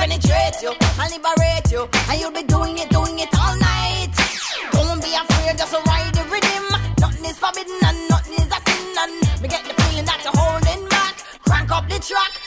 penetrate you and liberate you, and you'll be doing it all night. Don't be afraid, just ride the rhythm. Nothing is forbidden and nothing is a sin, and we get the feeling that you're holding back. Crank up the track.